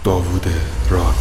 داوود راد.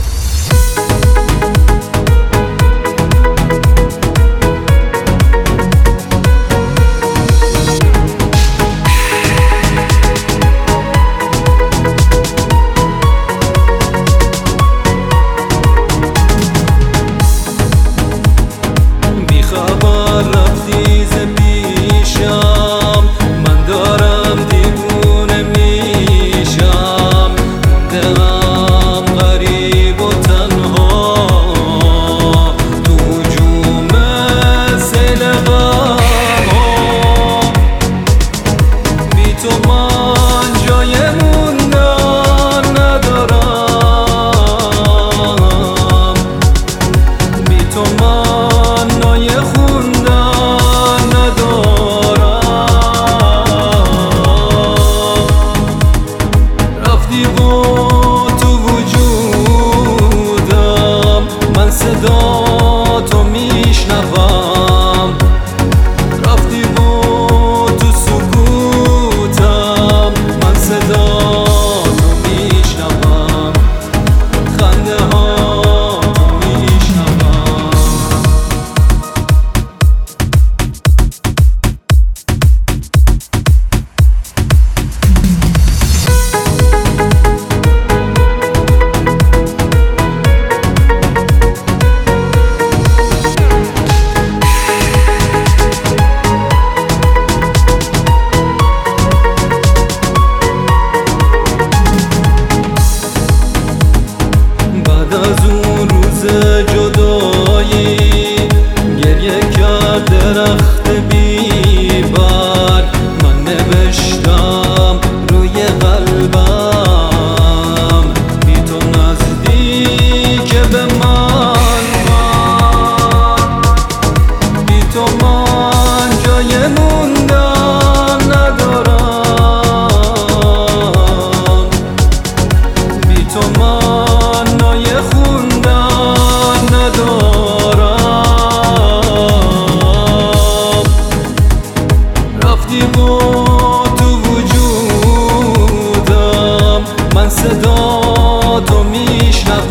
درخت بیبر من نوشتم روی قلبم، بی تو نزدیک به من، بی تو من جای موندن ندارم، بی تو من نای خوندن ندارم. رفتی و تو وجودم من صدا تو میشنوم.